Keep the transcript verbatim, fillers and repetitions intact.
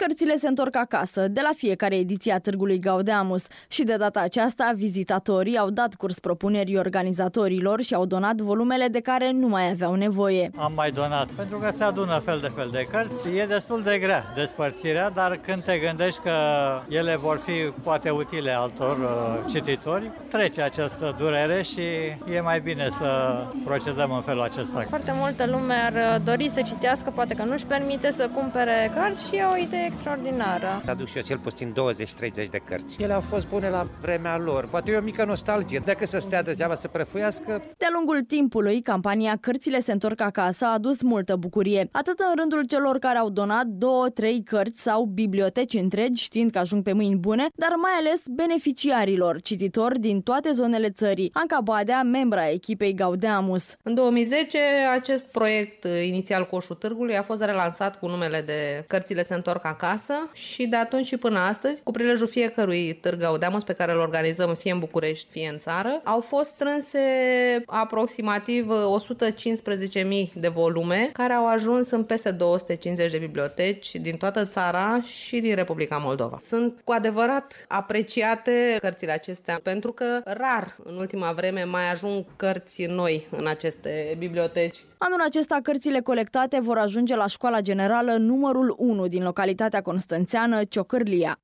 Cărțile se întorc acasă de la fiecare ediție a Târgului Gaudeamus și de data aceasta vizitatorii au dat curs propunerii organizatorilor și au donat volumele de care nu mai aveau nevoie. Am mai donat pentru că se adună fel de fel de cărți. E destul de grea despărțirea, dar când te gândești că ele vor fi poate utile altor uh, cititori, trece această durere și e mai bine să procedăm în felul acesta. Foarte multă lume ar dori să citească, poate că nu-și permite să cumpere cărți și e o idee extraordinară. Aduc și eu cel puțin douăzeci treizeci de cărți. Ele au fost bune la vremea lor. Poate e o mică nostalgie. Dacă să stea degeaba să prăfuiască. De-a lungul timpului, campania Cărțile se întorc acasă a adus multă bucurie, atât în rândul celor care au donat două, trei cărți sau biblioteci întregi, știind că ajung pe mâini bune, dar mai ales beneficiarilor, cititori din toate zonele țării. Anca Badea, membra echipei Gaudeamus. În două mii zece, acest proiect inițial Coșul Târgului a fost relansat cu numele de Cărțile se întorc acasă și de atunci și până astăzi, cu prilejul fiecărui Târg Gaudeamus pe care îl organizăm fie în București, fie în țară, au fost strânse aproximativ o sută cincisprezece mii de volume care au ajuns în peste două sute cincizeci de biblioteci din toată țara și din Republica Moldova. Sunt cu adevărat apreciate cărțile acestea pentru că rar în ultima vreme mai ajung cărți noi în aceste biblioteci. Anul acesta, cărțile colectate vor ajunge la Școala Generală numărul unu din localitatea constănțeană Ciocârlia.